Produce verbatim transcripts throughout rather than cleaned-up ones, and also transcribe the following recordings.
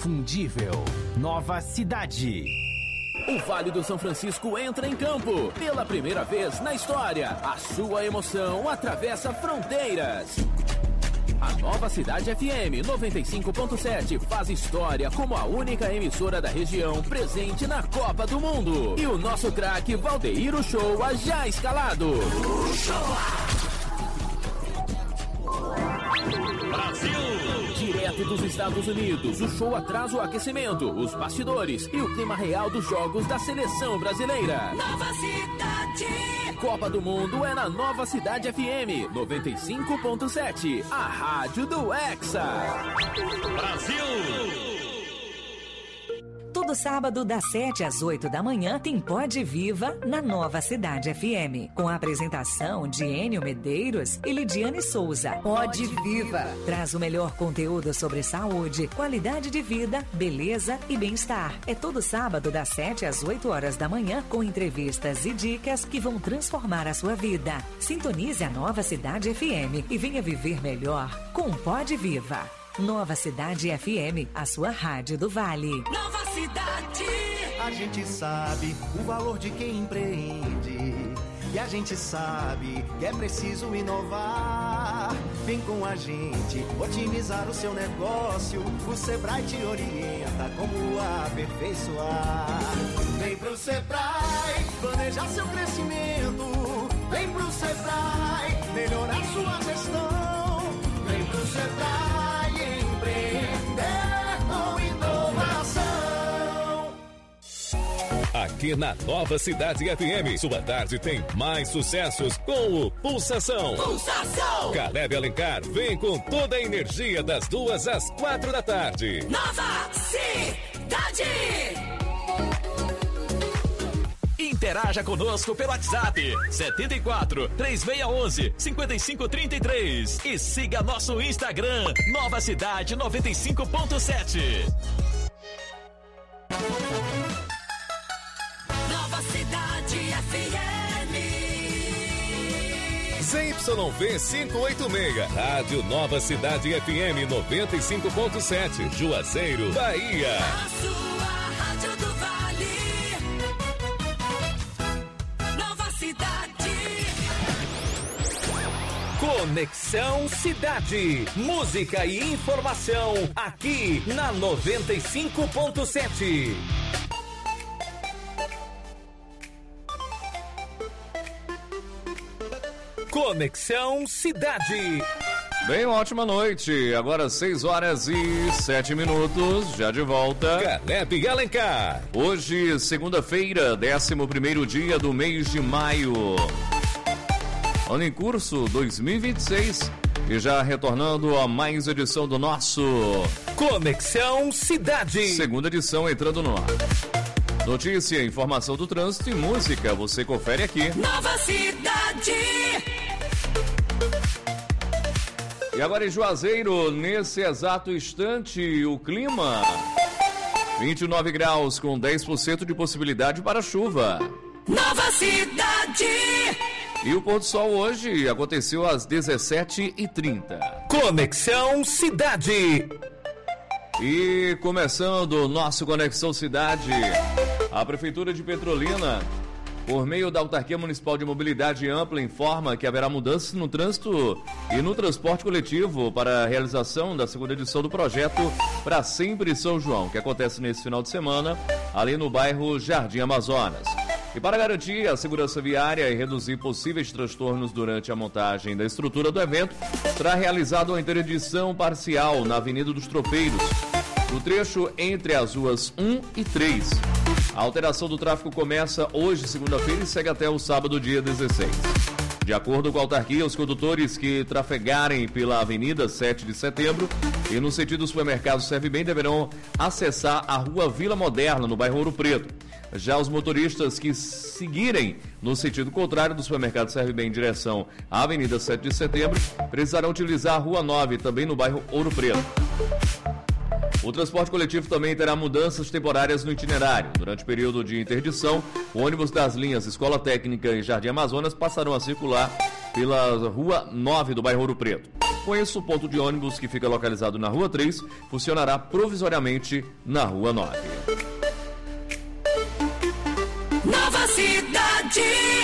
inconfundível. Nova Cidade. O Vale do São Francisco entra em campo. Pela primeira vez na história, a sua emoção atravessa fronteiras. A Nova Cidade F M noventa e cinco ponto sete faz história como a única emissora da região presente na Copa do Mundo. E o nosso craque Valdeir Uchoa já escalado. Uchoa! Brasil! Direto dos Estados Unidos, o show traz o aquecimento, os bastidores e o clima real dos jogos da seleção brasileira. Nova Cidade! Copa do Mundo é na Nova Cidade F M noventa e cinco ponto sete, a rádio do Hexa. Brasil! Todo sábado, das sete às oito da manhã, tem Pode Viva na Nova Cidade F M. Com a apresentação de Enio Medeiros e Lidiane Souza. Pode Viva traz o melhor conteúdo sobre saúde, qualidade de vida, beleza e bem-estar. É todo sábado, das sete às oito horas da manhã, com entrevistas e dicas que vão transformar a sua vida. Sintonize a Nova Cidade F M e venha viver melhor com Pode Viva. Nova Cidade F M, a sua rádio do Vale. Nova Cidade! A gente sabe o valor de quem empreende. E a gente sabe que é preciso inovar. Vem com a gente otimizar o seu negócio. O Sebrae te orienta como aperfeiçoar. Vem pro Sebrae planejar seu crescimento. Vem pro Sebrae melhorar sua gestão. Vem pro Sebrae empreender com inovação. Aqui na Nova Cidade F M, sua tarde tem mais sucessos com o Pulsação. Pulsação! Caleb Alencar vem com toda a energia das duas às quatro da tarde. Nova Cidade! Interaja conosco pelo WhatsApp setenta e quatro, três seis um um, cinco cinco três três e siga nosso Instagram Nova Cidade noventa e cinco ponto sete. Nova Cidade F M. Z Y V quinhentos e oitenta e seis, Rádio Nova Cidade F M noventa e cinco ponto sete, Juazeiro, Bahia. A sua rádio do Vale. Nova Cidade. Conexão Cidade. Música e informação aqui na noventa e cinco ponto sete. Conexão Cidade. Bem, uma ótima noite. Agora seis horas e sete minutos, já de volta. Caleb Alencar. Hoje, segunda-feira, décimo primeiro dia do mês de maio. Ano em curso dois mil e vinte e seis. E já retornando a mais edição do nosso Conexão Cidade. Segunda edição entrando no ar. Notícia, informação do trânsito e música, você confere aqui. Nova Cidade. E agora em Juazeiro, nesse exato instante, o clima vinte e nove graus com dez por cento de possibilidade para chuva. Nova Cidade. E o pôr do sol hoje aconteceu às dezessete e trinta. Conexão Cidade. E começando o nosso Conexão Cidade, a Prefeitura de Petrolina, por meio da Autarquia Municipal de Mobilidade Ampla, informa que haverá mudanças no trânsito e no transporte coletivo para a realização da segunda edição do projeto Pra Sempre São João, que acontece nesse final de semana, ali no bairro Jardim Amazonas. E para garantir a segurança viária e reduzir possíveis transtornos durante a montagem da estrutura do evento, será realizada uma interdição parcial na Avenida dos Tropeiros, no trecho entre as ruas um e três. A alteração do tráfego começa hoje, segunda-feira, e segue até o sábado, dia dezesseis. De acordo com a autarquia, os condutores que trafegarem pela Avenida sete de Setembro e no sentido do supermercado Serve Bem deverão acessar a Rua Vila Moderna, no bairro Ouro Preto. Já os motoristas que seguirem no sentido contrário do supermercado Serve Bem em direção à Avenida sete de Setembro precisarão utilizar a Rua nove, também no bairro Ouro Preto. O transporte coletivo também terá mudanças temporárias no itinerário. Durante o período de interdição, o ônibus das linhas Escola Técnica e Jardim Amazonas passarão a circular pela Rua nove do bairro Ouro Preto. Com isso, o ponto de ônibus, que fica localizado na Rua três, funcionará provisoriamente na Rua nove. Nova Cidade.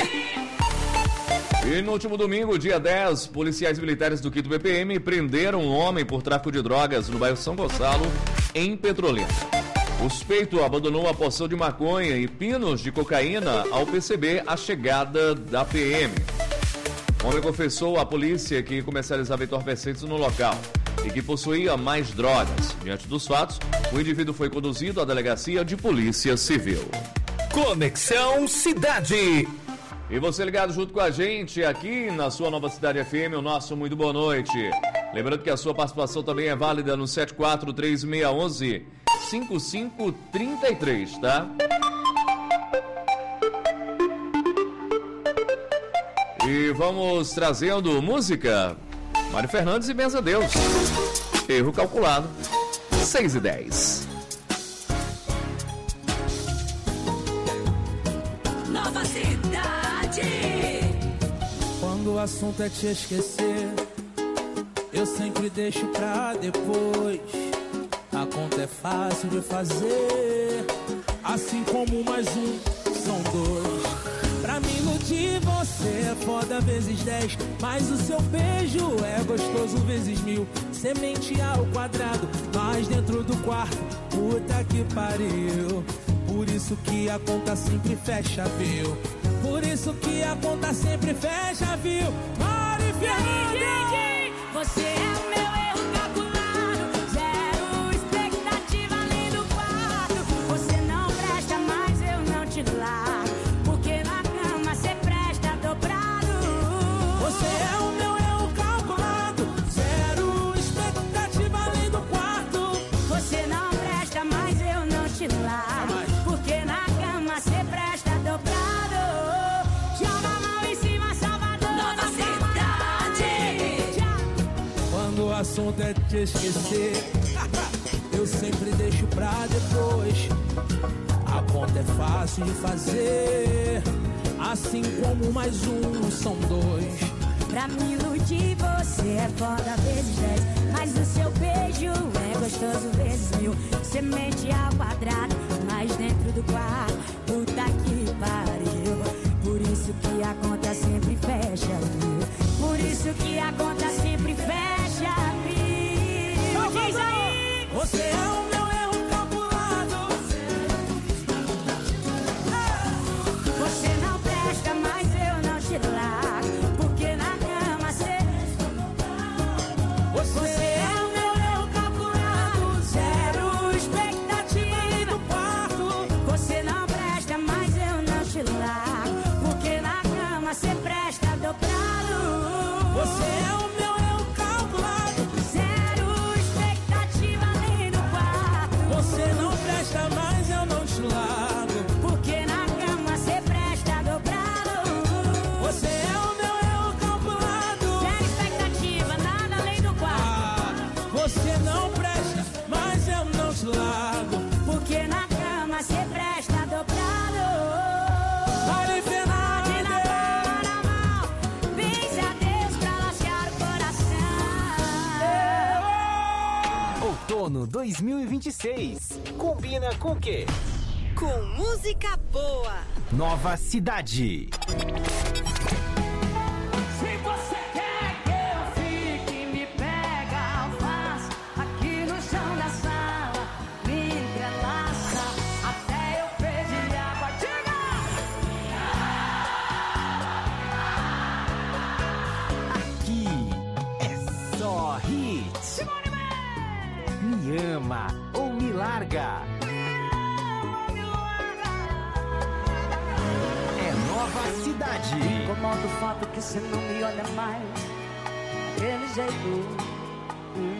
E no último domingo, dia dez, policiais militares do quinto B P M prenderam um homem por tráfico de drogas no bairro São Gonçalo, em Petrolina. O suspeito abandonou uma porção de maconha e pinos de cocaína ao perceber a chegada da P M. O homem confessou à polícia que comercializava entorpecentes no local e que possuía mais drogas. Diante dos fatos, o indivíduo foi conduzido à delegacia de polícia civil. Conexão Cidade. E você ligado junto com a gente aqui na sua Nova Cidade F M, o nosso muito boa noite. Lembrando que a sua participação também é válida no sete quatro três seis um um cinco cinco três três, tá? E vamos trazendo música. Mário Fernandes e Benza Deus. Erro calculado. seis e dez. Nova Cidade. Quando o assunto é te esquecer, eu sempre deixo pra depois. A conta é fácil de fazer, assim como mais um são dois. Pra me iludir você é foda vezes dez, mas o seu beijo é gostoso vezes mil. Semente ao quadrado, mas dentro do quarto, puta que pariu. Por isso que a conta sempre fecha, viu? Por isso que a conta sempre fecha, viu? Mário Fernandes! Você é o meu erro calculado, zero expectativa além do quarto. Você não presta, mas eu não te largo, porque na cama você presta dobrado. Você é o meu erro calculado, zero expectativa além do quarto. Você não presta, mas eu não te largo, porque na cama você presta dobrado. Joga a mão em cima, Salvador. Nova Cidade. Quando o assunto é te esquecer, eu sempre deixo pra depois. A conta é fácil de fazer, assim como mais um são dois. Pra me iludir você é foda vezes dez, mas o seu beijo é gostoso vezes mil. Semente ao quadrado, mas dentro do quarto, puta que pariu. Por isso que a conta sempre fecha, viu? Por isso que a conta sempre fecha, viu? Diz aí! Você é o meu erro calculado. Você não presta, mas eu não te largo, porque na cama você... Você é o meu erro calculado, zero expectativa do quarto. Você não presta, mas eu não te largo, porque na cama você presta dobrado. Você é o meu erro calculado, Zero expectativa além do quarto. você não presta, mas eu não te largo. Porque na cama você presta dobrado. Você é o meu erro calculado. Zero expectativa, nada além do quarto. Ah, você não presta, mas eu não te largo. Porque na cama você presta dobrado. Mário De na Fernandes. palma na mão, benze a Deus pra lascar o coração. Outono dois mil e vinte e seis. Combina com o quê? Com música boa. Nova Cidade. Se você quer que eu fique, me pega, faz aqui no chão da sala, me entrelaça até eu pedir água. Diga! Aqui é só hits. Me ama ou me larga. É Nova Cidade. Incomoda o fato que você não me olha mais daquele jeito. Hum.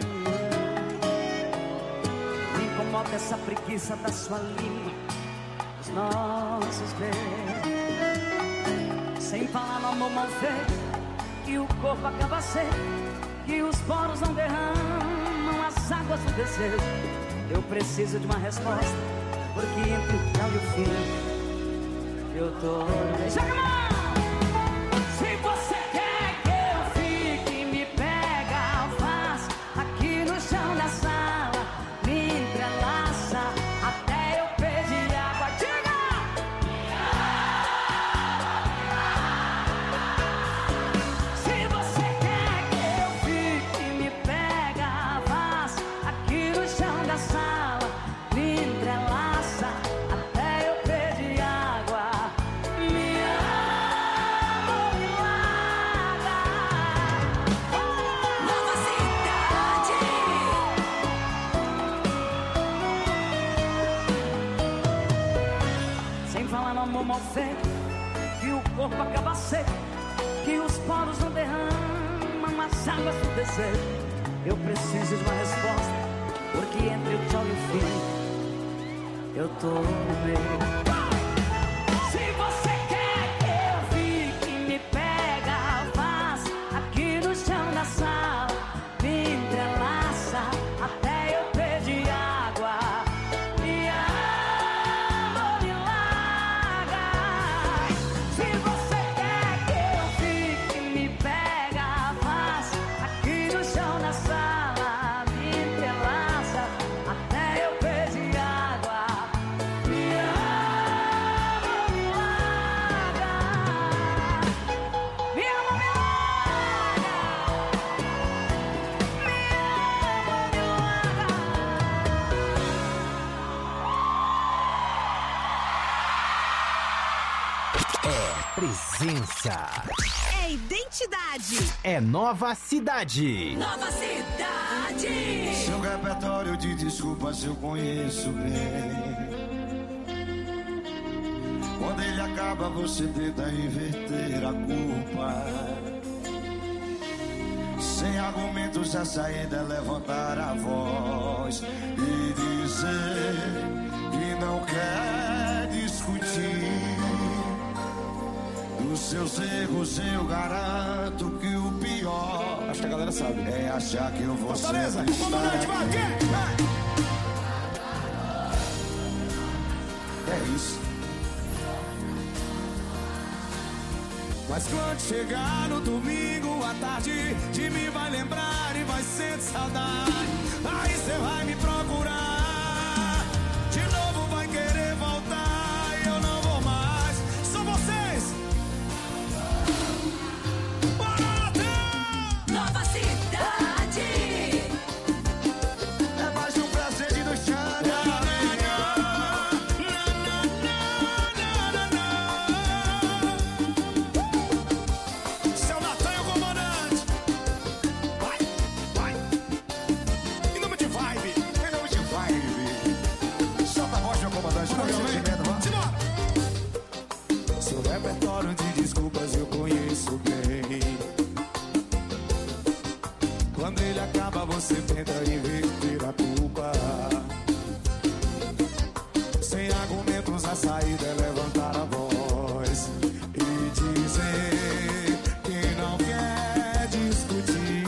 Me incomoda essa preguiça da sua língua, dos nossos beijos. Sem falar no amor mal feito, que o corpo acaba seco, que os poros não derramam as águas do desejo. Eu preciso de uma resposta, porque entre o céu e o fim eu tô... Joga a mão! Se você quer que eu fique, me pega, amor mal feito, que o corpo acaba seco, que os poros não derramam as águas do desejo. Eu preciso de uma resposta, porque entre o tchau e o fim eu tô no meio. Se você quer que eu fique, me pega, faz aqui no chão da sala, me entrelaça até eu pedir água. Me ama, me larga. Se você quer que eu fique, me pega, faz aqui no chão da sala, me entrelaça até eu pedir água. Me ama, me larga. Me ama, me larga. Me ama, me larga. Presença. É identidade. É Nova Cidade. Nova Cidade. Seu repertório de desculpas eu conheço bem. Quando ele acaba, você tenta inverter a culpa. Sem argumentos, a saída é levantar a voz e dizer que não quer discutir. Dos seus erros eu garanto que o pior, acho que a galera sabe, é achar que eu vou Fortaleza, sempre estar comandante, vai, aqui. quem? Vai. É isso. Mas quando chegar no domingo à tarde, de mim vai lembrar e vai sentir saudade. Aí cê vai me procurar, de novo vai querer voltar e eu não vou mais. São vocês. Nova Cidade. É mais um prazer de nos chamar. Seu Natan é o comandante. Vai, vai. Em nome de vibe. Em nome de vibe. Solta a voz, meu comandante. Não sentimento, vamos. Simbora. Seu repertório de desculpas eu conheço bem. Quando ele acaba, você tenta inverter a culpa. Sem argumentos, a saída é levantar a voz e dizer que não quer discutir.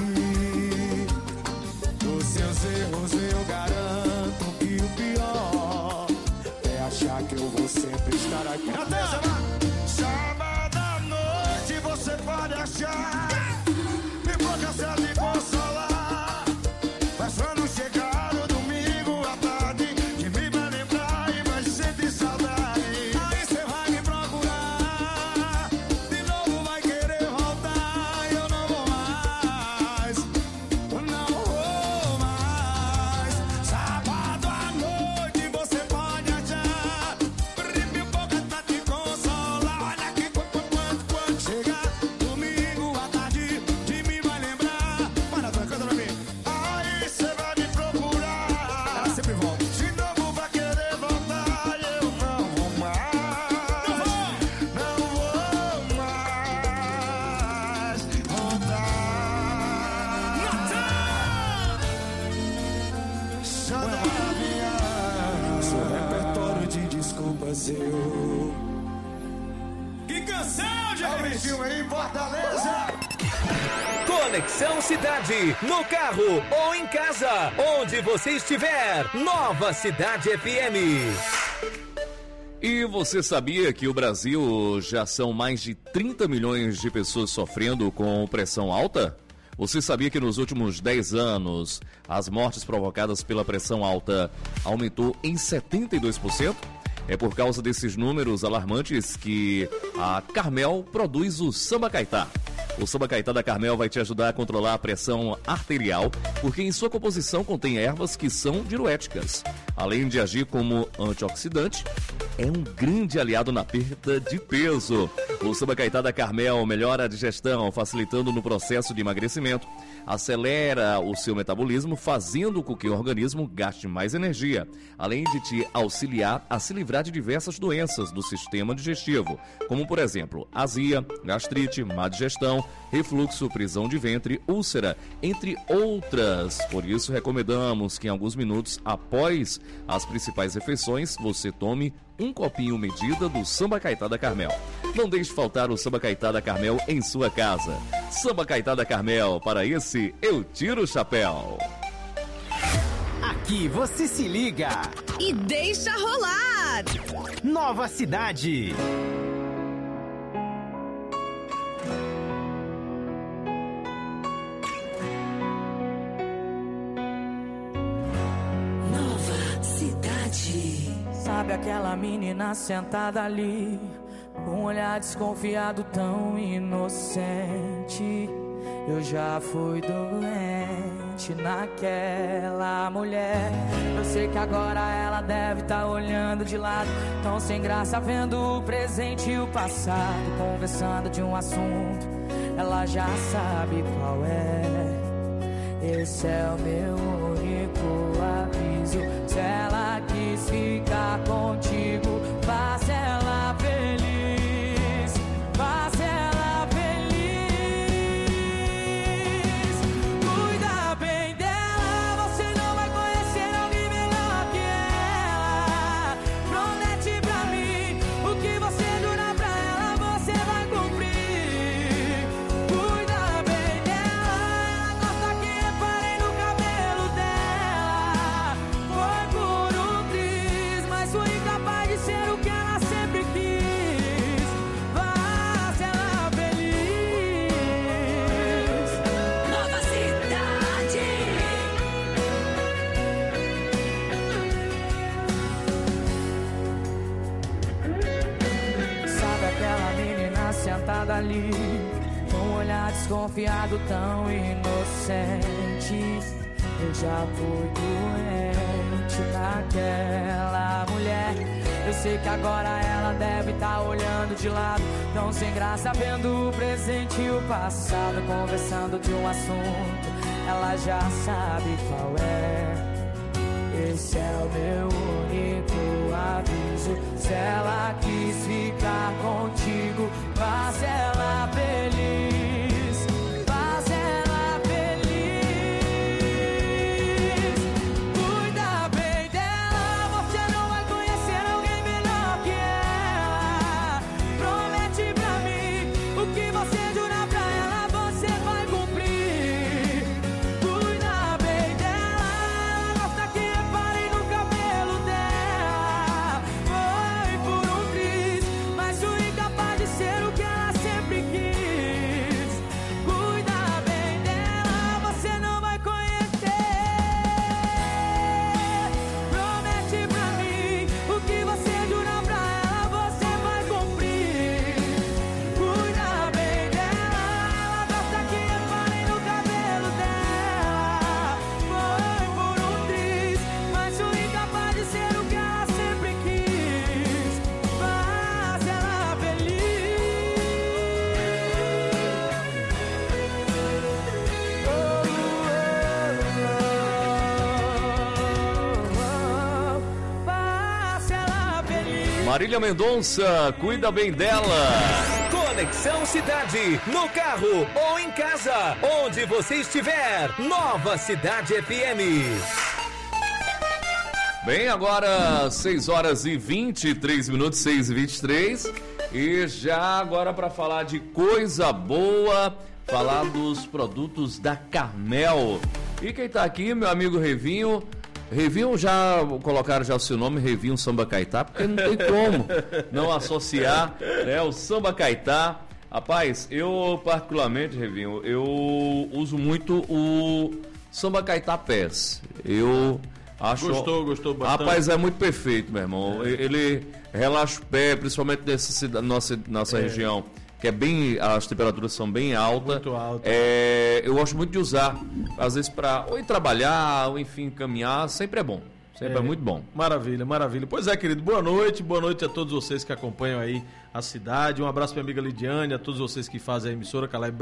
Dos seus erros eu garanto que o pior é achar que eu vou sempre estar aqui. Sábado à noite você pode achar me provocar de consolar. Mas quando chegar o domingo à tarde, de mim vai lembrar e vai sentir saudade. Aí cê vai me procurar, de novo vai querer voltar e eu não vou mais, não vou mais. Sábado à noite você pode achar, me provocar de consolar. Olha aqui quando, quando, quando chegar domingo à tarde, de mim vai lembrar. Para, canta pra mim. Aí você vai me procurar, Ela sempre volta. de novo vai querer voltar e eu não vou mais. Não vou. Não vou mais voltar. Santa Maria. Seu repertório de desculpas eu. Que canção, Abre gente! filme aí, Fortaleza. Conexão Cidade, no carro ou em casa, onde você estiver. Nova Cidade F M. E você sabia que o Brasil já são mais de trinta milhões de pessoas sofrendo com pressão alta? Você sabia que nos últimos dez anos as mortes provocadas pela pressão alta aumentou em setenta e dois por cento? É por causa desses números alarmantes que a Carmel produz o Samba Caetá. O Samba Caetá da Carmel vai te ajudar a controlar a pressão arterial, porque em sua composição contém ervas que são diuréticas. Além de agir como antioxidante, é um grande aliado na perda de peso. O Samba Caetá da Carmel melhora a digestão, facilitando no processo de emagrecimento, acelera o seu metabolismo, fazendo com que o organismo gaste mais energia, além de te auxiliar a se livrar de diversas doenças do sistema digestivo, como por exemplo, azia, gastrite, má digestão, refluxo, prisão de ventre, úlcera, entre outras. Por isso, recomendamos que em alguns minutos após as principais refeições, você tome um copinho medida do Samba Caetá da Carmel. Não deixe faltar o Samba Caetá da Carmel em sua casa. Samba Caetá da Carmel, para esse eu tiro o chapéu. Aqui você se liga e deixa rolar. Nova Cidade. Nova Cidade. Sabe aquela menina sentada ali, com um olhar desconfiado tão inocente? Eu já fui doente naquela mulher. Eu sei que agora ela deve estar olhando de lado, tão sem graça, vendo o presente e o passado, conversando de um assunto, ela já sabe qual é. Esse é o meu único aviso. Se ela quis ficar contigo, faça ela feliz, faça ela feliz. Cuida bem dela, você não vai conhecer alguém melhor que ela. Promete pra mim, o que você jurar pra ela, você vai cumprir. Cuida bem dela, ela gosta que reparem no cabelo dela. Foi por um triz, mas fui incapaz de ser o que ela sempre quis. Faça ela feliz. Nova Cidade. Sabe aquela menina sentada ali, com um olhar desconfiado tão inocente? Eu já fui doente naquela mulher. Eu sei que agora ela deve estar olhando de lado, tão sem graça, vendo o presente e o passado, conversando de um assunto, ela já sabe qual é. Esse é o meu único aviso. Se ela quis ficar contigo, faça ela feliz, faça ela feliz. Cuida bem dela, você não vai conhecer alguém melhor que ela. Promete pra mim, o que você jurar pra ela, você vai cumprir. Cuida bem dela, ela gosta que reparem no cabelo dela. Foi por um triz, mas fui incapaz de ser o que ela sempre quis. Cuida bem dela, você não vai conhecer. Promete pra mim, o que você jurar pra ela, você vai cumprir. Cuida bem dela, ela gosta que reparem no cabelo dela. Foi por um triz, mas fui incapaz de ser o que ela sempre quis. Faz ela feliz. Oh, oh, oh, faz ela feliz. Marília Mendonça, cuida bem dela. Conexão Cidade, no carro ou em casa, onde você estiver. Nova Cidade F M. Bem, agora seis horas e vinte e três minutos, seis e vinte e três. E já agora para falar de coisa boa, falar dos produtos da Carmel. E quem tá aqui, meu amigo Revinho. Revinho, já colocaram já o seu nome, Revinho Samba Caetá, porque não tem como não associar, né, o Samba Caetá. Rapaz, eu particularmente, Revinho, eu uso muito o Samba Caetá Pés. Eu acho... Gostou, gostou bastante. Rapaz, é muito perfeito, meu irmão. Ele relaxa o pé, principalmente nessa nossa, nossa É. região, que é bem, as temperaturas são bem altas. Muito alta. É, eu gosto muito de usar, às vezes para ou ir trabalhar, ou enfim, caminhar, sempre é bom. Sempre é, é muito bom. Maravilha, maravilha. Pois é, querido, boa noite, boa noite a todos vocês que acompanham aí a cidade. Um abraço pra minha amiga Lidiane, a todos vocês que fazem a emissora, Caleb.